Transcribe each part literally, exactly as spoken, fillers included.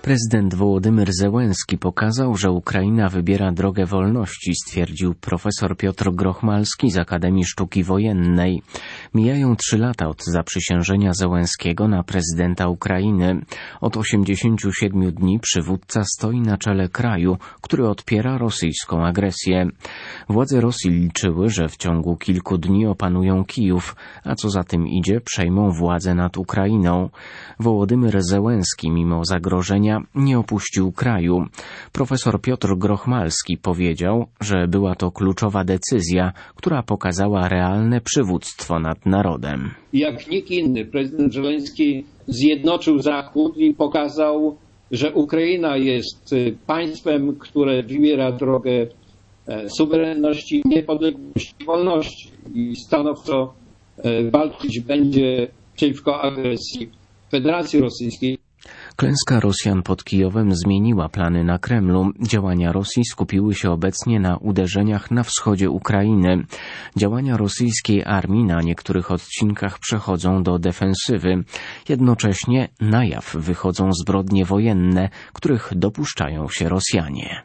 Prezydent Wołodymyr Zełenski pokazał, że Ukraina wybiera drogę wolności, stwierdził profesor Piotr Grochmalski z Akademii Sztuki Wojennej. Mijają trzy lata od zaprzysiężenia Zełenskiego na prezydenta Ukrainy. Od osiemdziesięciu siedmiu dni przywódca stoi na czele kraju, który odpiera rosyjską agresję. Władze Rosji liczyły, że w ciągu kilku dni opanują Kijów, a co za tym idzie, przejmą władzę nad Ukrainą. Wołodymyr Zełenski, mimo zagrożenia, nie opuścił kraju. Profesor Piotr Grochmalski powiedział, że była to kluczowa decyzja, która pokazała realne przywództwo nad narodem. Jak nikt inny, prezydent Zełenski zjednoczył Zachód i pokazał, że Ukraina jest państwem, które wybiera drogę suwerenności, niepodległości, wolności i stanowczo walczyć będzie przeciwko agresji Federacji Rosyjskiej. Klęska Rosjan pod Kijowem zmieniła plany na Kremlu. Działania Rosji skupiły się obecnie na uderzeniach na wschodzie Ukrainy. Działania rosyjskiej armii na niektórych odcinkach przechodzą do defensywy. Jednocześnie na jaw wychodzą zbrodnie wojenne, których dopuszczają się Rosjanie.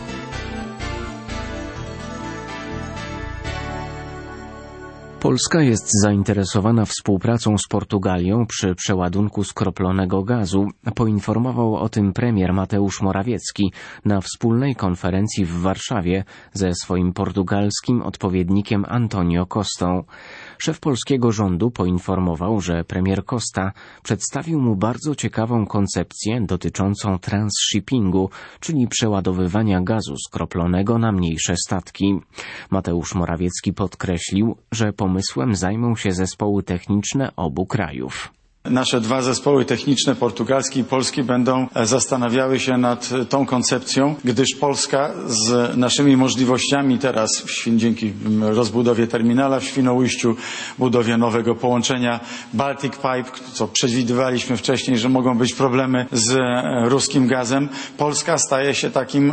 Polska jest zainteresowana współpracą z Portugalią przy przeładunku skroplonego gazu. Poinformował o tym premier Mateusz Morawiecki na wspólnej konferencji w Warszawie ze swoim portugalskim odpowiednikiem Antonio Costą. Szef polskiego rządu poinformował, że premier Costa przedstawił mu bardzo ciekawą koncepcję dotyczącą transshippingu, czyli przeładowywania gazu skroplonego na mniejsze statki. Mateusz Morawiecki podkreślił, że pomysłem zajmą się zespoły techniczne obu krajów. Nasze dwa zespoły techniczne, portugalski i polski, będą zastanawiały się nad tą koncepcją, gdyż Polska z naszymi możliwościami teraz, dzięki rozbudowie terminala w Świnoujściu, budowie nowego połączenia Baltic Pipe, co przewidywaliśmy wcześniej, że mogą być problemy z ruskim gazem, Polska staje się takim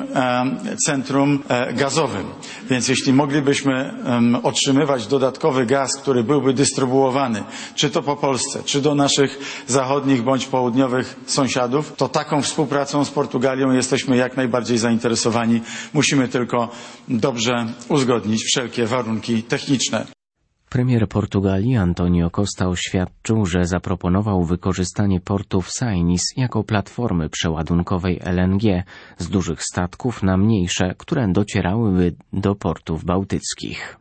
centrum gazowym. Więc jeśli moglibyśmy otrzymywać dodatkowy gaz, który byłby dystrybuowany, czy to po Polsce, czy do naszych zachodnich bądź południowych sąsiadów, to taką współpracą z Portugalią jesteśmy jak najbardziej zainteresowani. Musimy tylko dobrze uzgodnić wszelkie warunki techniczne. Premier Portugalii Antonio Costa oświadczył, że zaproponował wykorzystanie portu w Sainis jako platformy przeładunkowej L N G z dużych statków na mniejsze, które docierałyby do portów bałtyckich.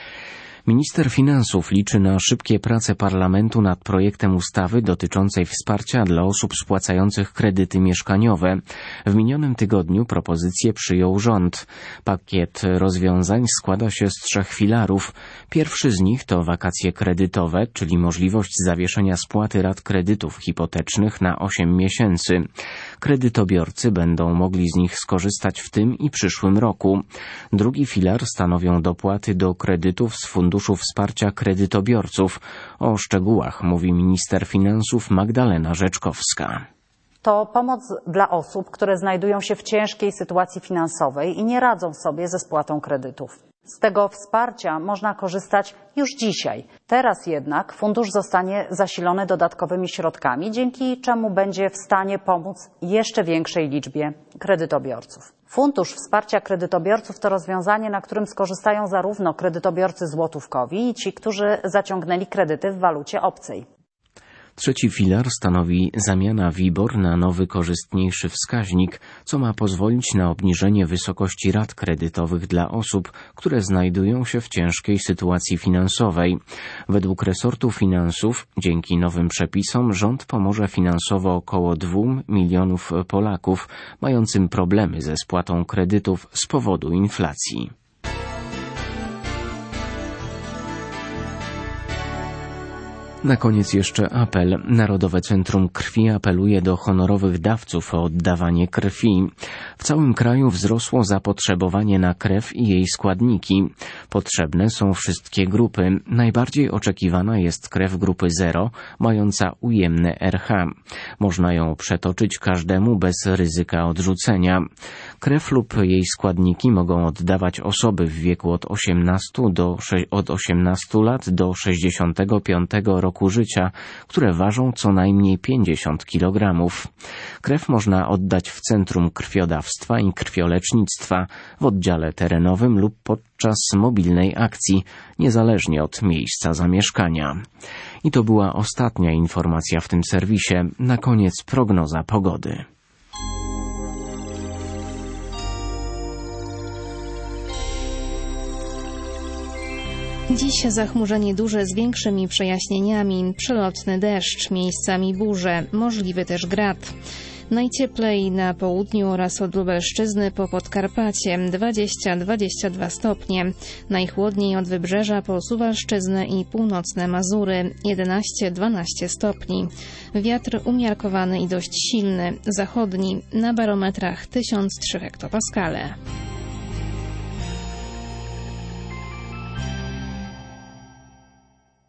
Minister finansów liczy na szybkie prace parlamentu nad projektem ustawy dotyczącej wsparcia dla osób spłacających kredyty mieszkaniowe. W minionym tygodniu propozycję przyjął rząd. Pakiet rozwiązań składa się z trzech filarów. Pierwszy z nich to wakacje kredytowe, czyli możliwość zawieszenia spłaty rat kredytów hipotecznych na osiem miesięcy. Kredytobiorcy będą mogli z nich skorzystać w tym i przyszłym roku. Drugi filar stanowią dopłaty do kredytów z Funduszu Wsparcia Kredytobiorców. O szczegółach mówi minister finansów Magdalena Rzeczkowska. To pomoc dla osób, które znajdują się w ciężkiej sytuacji finansowej i nie radzą sobie ze spłatą kredytów. Z tego wsparcia można korzystać już dzisiaj. Teraz jednak fundusz zostanie zasilony dodatkowymi środkami, dzięki czemu będzie w stanie pomóc jeszcze większej liczbie kredytobiorców. Fundusz Wsparcia Kredytobiorców to rozwiązanie, na którym skorzystają zarówno kredytobiorcy złotówkowi i ci, którzy zaciągnęli kredyty w walucie obcej. Trzeci filar stanowi zamiana WIBOR na nowy, korzystniejszy wskaźnik, co ma pozwolić na obniżenie wysokości rat kredytowych dla osób, które znajdują się w ciężkiej sytuacji finansowej. Według resortu finansów, dzięki nowym przepisom, rząd pomoże finansowo około dwóm milionów Polaków mającym problemy ze spłatą kredytów z powodu inflacji. Na koniec jeszcze apel. Narodowe Centrum Krwi apeluje do honorowych dawców o oddawanie krwi. W całym kraju wzrosło zapotrzebowanie na krew i jej składniki. Potrzebne są wszystkie grupy. Najbardziej oczekiwana jest krew grupy zero, mająca ujemne R H. Można ją przetoczyć każdemu bez ryzyka odrzucenia. Krew lub jej składniki mogą oddawać osoby w wieku od osiemnastu do, od osiemnastu lat do sześćdziesiątego piątego roku roku życia, które ważą co najmniej pięćdziesiąt kilogramów. Krew można oddać w centrum krwiodawstwa i krwiolecznictwa, w oddziale terenowym lub podczas mobilnej akcji, niezależnie od miejsca zamieszkania. I to była ostatnia informacja w tym serwisie. Na koniec prognoza pogody. Dziś zachmurzenie duże z większymi przejaśnieniami, przelotny deszcz, miejscami burze, możliwy też grad. Najcieplej na południu oraz od Lubelszczyzny po Podkarpacie dwadzieścia do dwudziestu dwóch stopni. Najchłodniej od Wybrzeża po Suwalszczyznę i północne Mazury jedenaście do dwunastu stopni. Wiatr umiarkowany i dość silny, zachodni, na barometrach tysiąc trzy hektopaskale.